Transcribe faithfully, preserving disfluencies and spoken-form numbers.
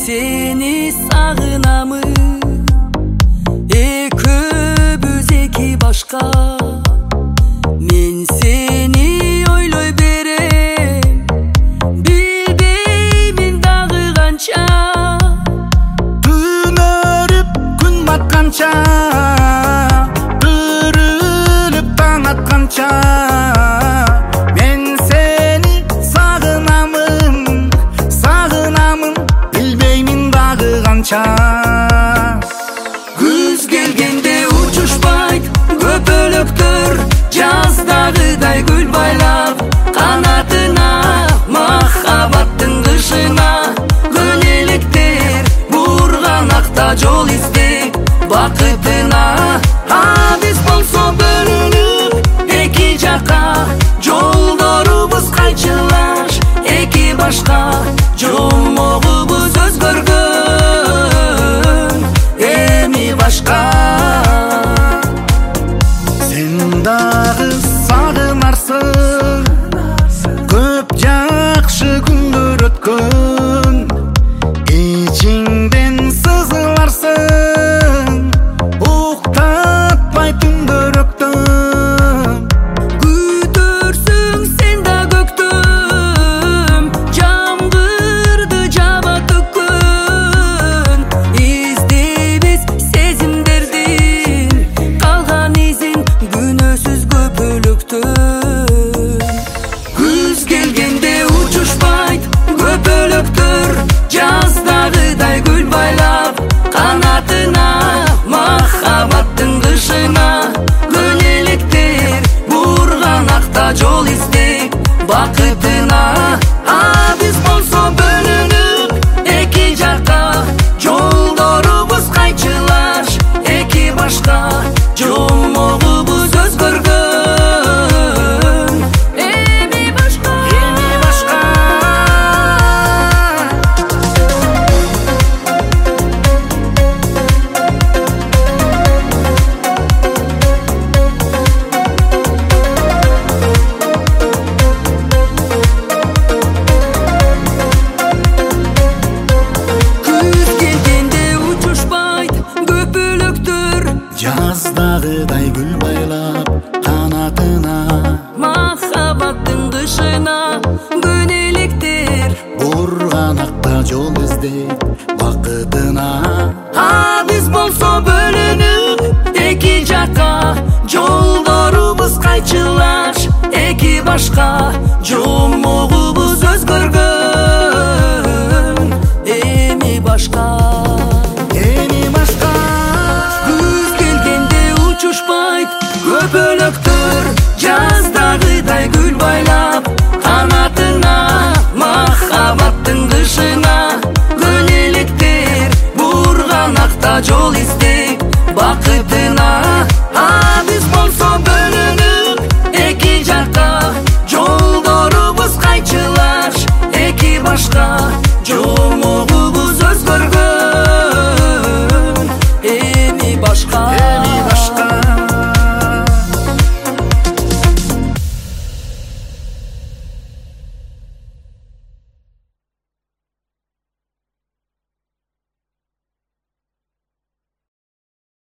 seni sağınamın, ekөөбүз эки башка. Мен сени ойлой берем, билбеймин дагы канча. Күн өрүп күн батканча, үрүлүп таң атканча, мен сени сагынамын, сагынамын, билбеймин дагы канча. Күз келгенде учушпайт көпөлөктөр, жаздагыдай гүл байлап канатына, махаббаттын кышына. Көнелектер бурганакта жол издеп бакытына. А биз болсо бөлүнүп эки жакка, жолдорубуз кайчылаш эки башка. Жолмогубуз өзгөргөн эми башка. Сен дагы сагынарсың, көп жакшы күндөр өткөн, ичиңден сызыларсың, уктатпай түндөрөктөн. Күтөрсүң сен да көктөм, жамгырды жаба төккөн. Издейбиз сезимдердин калган изин, күнөөсүз көпөлөктөн. Күз келгенде учушпайт көпөлөктөр, жаздагыдай гүл байлап канатына, махаббаттын кышына. Көнелектер бурганакта жол издеп бакытына. А биз болсо бөлүнүп эки жакка, жолдорубуз кайчылаш эки башка. Жолмогубуз өзгөргөн эми башка, эми башка. Күз келгенде учушпайт көпөлөктөр, Жаздагыдай гүл байлап канатына, махаббаттын кышына. Көнелектер бурганакта жол издеп бакытына. А биз болсо бөлүнүп эки жакка, жолдорубуз кайчылаш эки башка. Жолмогубуз өзгөргөн эми башка, Эми башка. күз келгенде учушпайт көпөлөктөр, жаздагыдай гүл байлап канатына, махаббаттын кышына. Көнелектер бурганакта жол издеп бакытына.